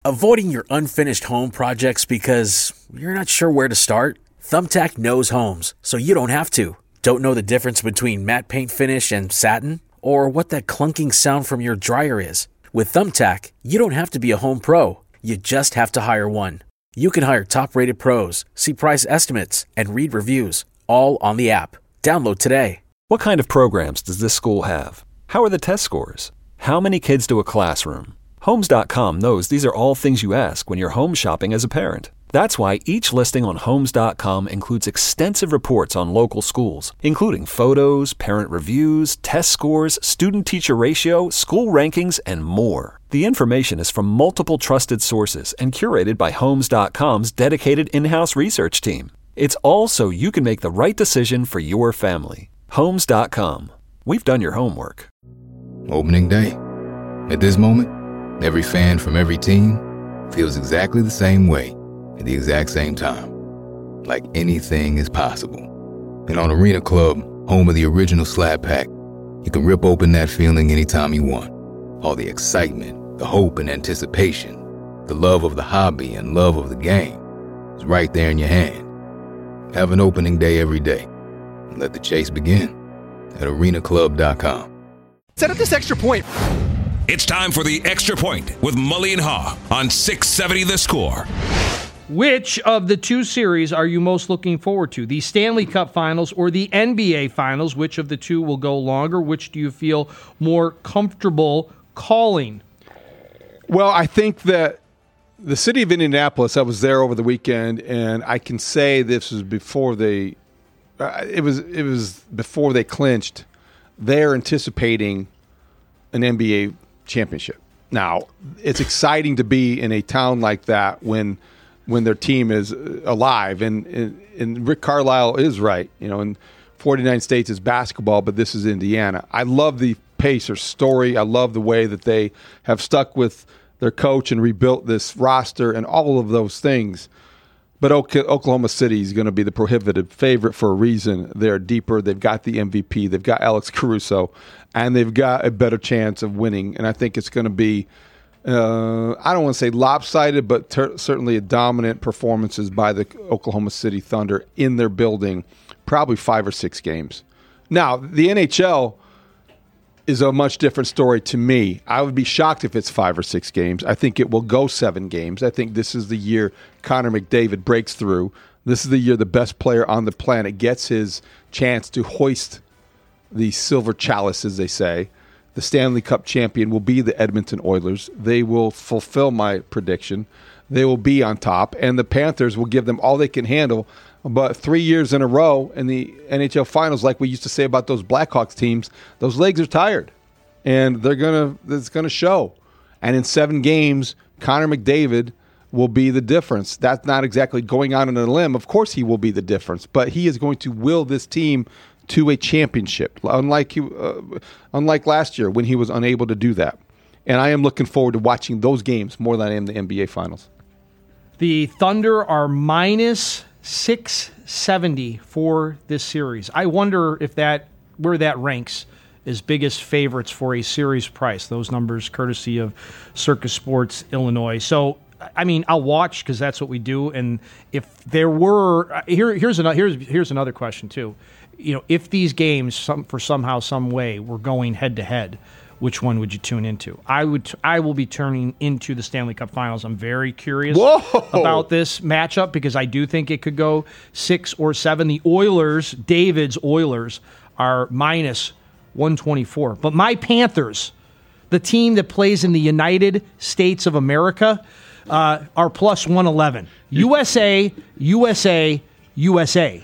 Avoiding your unfinished home projects because you're not sure where to start? Thumbtack knows homes, so you don't have to. Don't know the difference between matte paint finish and satin? Or what that clunking sound from your dryer is? With Thumbtack, you don't have to be a home pro. You just have to hire one. You can hire top-rated pros, see price estimates, and read reviews, all on the app. Download today. What kind of programs does this school have? How are the test scores? How many kids do a classroom? Homes.com knows these are all things you ask when you're home shopping as a parent. That's why each listing on Homes.com includes extensive reports on local schools, including photos, parent reviews, test scores, student-teacher ratio, school rankings, and more. The information is from multiple trusted sources and curated by Homes.com's dedicated in-house research team. It's all so you can make the right decision for your family. Homes.com. We've done your homework. Opening day. At this moment, every fan from every team feels exactly the same way at the exact same time. Like anything is possible. And on Arena Club, home of the original Slab Pack, you can rip open that feeling anytime you want. All the excitement, the hope and anticipation, the love of the hobby and love of the game is right there in your hand. Have an opening day every day. And let the chase begin at arenaclub.com. Set up this extra point. It's time for the Extra Point with Mully and Haw on 670 The Score. Which of the two series are you most looking forward to? The Stanley Cup Finals or the NBA Finals? Which of the two will go longer? Which do you feel more comfortable calling? Well, I think that the city of Indianapolis, I was there over the weekend, and I can say this was before they it was before they clinched. They're anticipating an NBA championship. Now, it's exciting to be in a town like that when their team is alive. And Rick Carlisle is right. You know, in 49 states is basketball, but this is Indiana. I love the Pacers story. I love the way that they have stuck with their coach and rebuilt this roster and all of those things. But Oklahoma City is going to be the prohibitive favorite for a reason. They're deeper. They've got the MVP. They've got Alex Caruso. And they've got a better chance of winning. And I think it's going to be, I don't want to say lopsided, but certainly a dominant performances by the Oklahoma City Thunder in their building, probably 5 or 6 games. Now, the NHL is a much different story to me. I would be shocked if it's 5 or 6 games. I think it will go 7 games. I think this is the year Connor McDavid breaks through. This is the year the best player on the planet gets his chance to hoist the silver chalice, as they say. The Stanley Cup champion will be the Edmonton Oilers. They will fulfill my prediction. They will be on top, and the Panthers will give them all they can handle. But 3 years in a row in the NHL Finals, like we used to say about those Blackhawks teams, those legs are tired, and it's gonna show. And in 7 games, Connor McDavid will be the difference. That's not exactly going out on a limb. Of course, he will be the difference, but he is going to will this team to a championship, unlike last year when he was unable to do that. And I am looking forward to watching those games more than I am the NBA Finals. The Thunder are minus 670 for this series. I wonder if where that ranks as biggest favorites for a series price. Those numbers courtesy of Circus Sports Illinois. So, I mean, I'll watch because that's what we do. And if there were here's another question too. You know, if these games somehow, some way were going head to head, which one would you tune into? I will be turning into the Stanley Cup Finals. I'm very curious about this matchup because I do think it could go 6 or 7. The Oilers, David's Oilers, are minus 124. But my Panthers, the team that plays in the United States of America, are plus 111. USA, USA, USA.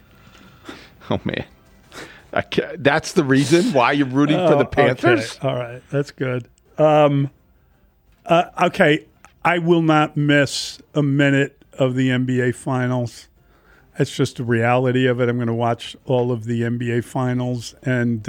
Oh, man. That's the reason why you're rooting for the Panthers? Okay. All right. That's good. Okay. I will not miss a minute of the NBA Finals. That's just the reality of it. I'm going to watch all of the NBA Finals, and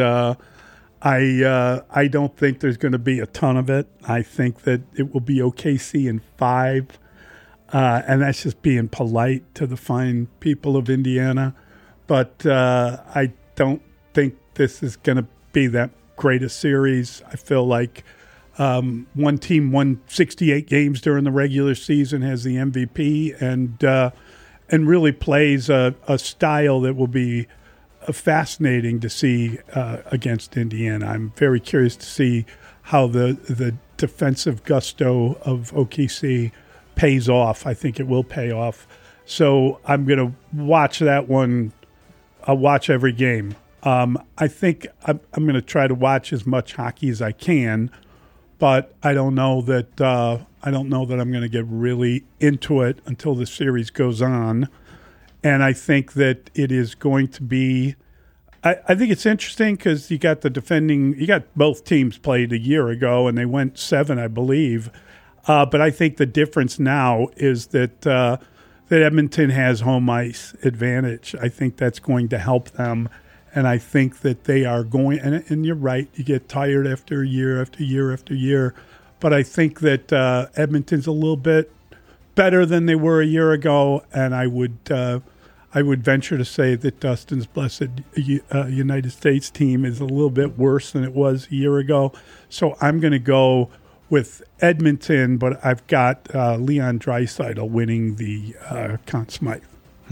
I don't think there's going to be a ton of it. I think that it will be OKC in 5, and that's just being polite to the fine people of Indiana. But I don't think this is going to be that great a series. I feel like One team won 68 games during the regular season, has the MVP, and really plays a style that will be fascinating to see against Indiana. I'm very curious to see how the defensive gusto of OKC pays off. I think it will pay off. So I'm going to watch that one. I'll watch every game. I think I'm going to try to watch as much hockey as I can, but I don't know that I'm going to get really into it until the series goes on. And I think that it is going to be. I think it's interesting because you got both teams played a year ago and they went 7, I believe. But I think the difference now is that Edmonton has home ice advantage. I think that's going to help them. And I think that they are going, and you're right, you get tired after year after year after year. But I think that Edmonton's a little bit better than they were a year ago. And I would venture to say that Dustin's blessed United States team is a little bit worse than it was a year ago. So I'm going to go with Edmonton, but I've got Leon Draisaitl winning the Conn Smythe.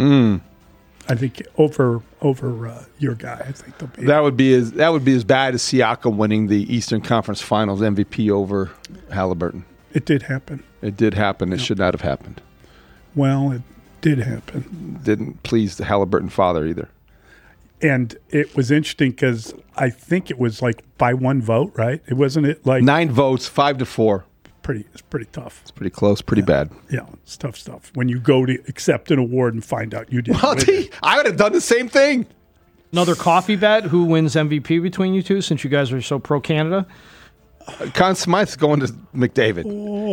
I think over your guy. I think they'll be that would be as bad as Siakam winning the Eastern Conference Finals MVP over Halliburton. It did happen. It did happen. It should not have happened. Well, it did happen. Didn't please the Halliburton father either. And it was interesting because I think it was like by one vote, right? It wasn't it like 9 votes, 5-4. It's pretty tough. It's pretty close, pretty bad. Yeah, it's tough stuff. When you go to accept an award and find out you didn't win it. I would have done the same thing. Another coffee bet. Who wins MVP between you two? Since you guys are so pro Canada. Conn Smythe's going to McDavid.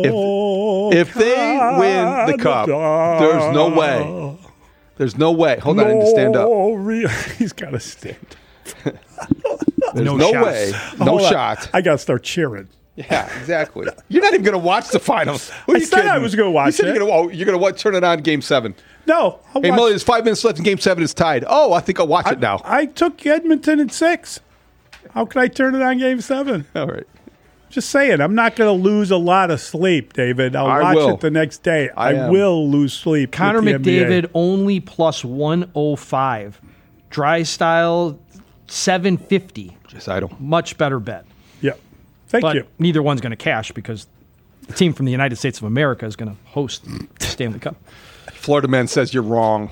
If they win the cup, there's no way. There's no way. Hold on, I need to stand up. He's got to stand. There's no way. No shot. I got to start cheering. Yeah, exactly. You're not even going to watch the finals. I said I was going to watch it. You're going to turn it on Game 7. No. Hey, Mully, there's 5 minutes left in Game 7. It's tied. Oh, I think I'll watch it now. I took Edmonton in 6. How can I turn it on Game 7? All right. Just saying, I'm not going to lose a lot of sleep, David. I'll watch it the next day. I will lose sleep. Connor McDavid only plus 105. Drysdale 750. Just idle. Much better bet. Yeah. Thank you. Neither one's going to cash because the team from the United States of America is going to host the Stanley Cup. Florida Man says you're wrong.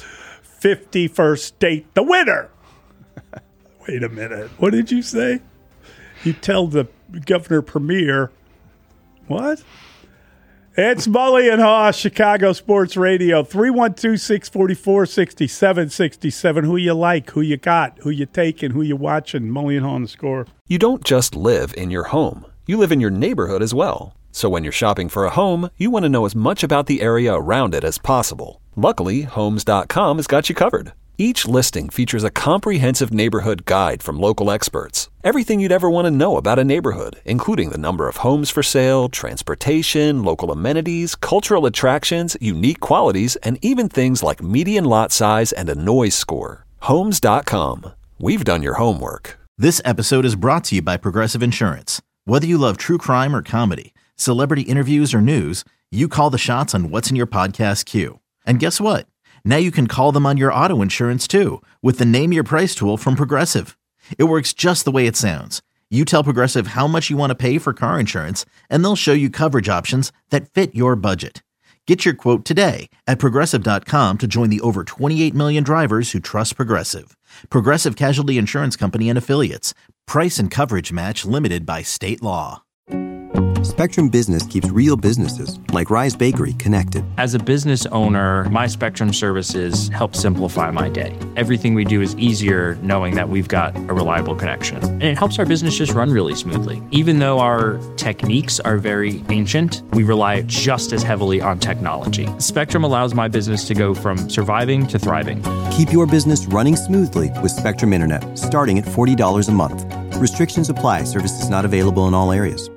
51st state, the winner. Wait a minute. What did you say? You tell the Governor Premier, what? It's Mully and Haw, Chicago Sports Radio, 312-644-6767. Who you like, who you got, who you taking, who you watching. Mully and Haw on the Score. You don't just live in your home. You live in your neighborhood as well. So when you're shopping for a home, you want to know as much about the area around it as possible. Luckily, Homes.com has got you covered. Each listing features a comprehensive neighborhood guide from local experts. Everything you'd ever want to know about a neighborhood, including the number of homes for sale, transportation, local amenities, cultural attractions, unique qualities, and even things like median lot size and a noise score. Homes.com. We've done your homework. This episode is brought to you by Progressive Insurance. Whether you love true crime or comedy, celebrity interviews or news, you call the shots on what's in your podcast queue. And guess what? Now you can call them on your auto insurance too with the Name Your Price tool from Progressive. It works just the way it sounds. You tell Progressive how much you want to pay for car insurance, and they'll show you coverage options that fit your budget. Get your quote today at Progressive.com to join the over 28 million drivers who trust Progressive. Progressive Casualty Insurance Company and Affiliates. Price and coverage match limited by state law. Spectrum Business keeps real businesses, like Rise Bakery, connected. As a business owner, my Spectrum services help simplify my day. Everything we do is easier knowing that we've got a reliable connection. And it helps our business just run really smoothly. Even though our techniques are very ancient, we rely just as heavily on technology. Spectrum allows my business to go from surviving to thriving. Keep your business running smoothly with Spectrum Internet, starting at $40 a month. Restrictions apply. Services not available in all areas.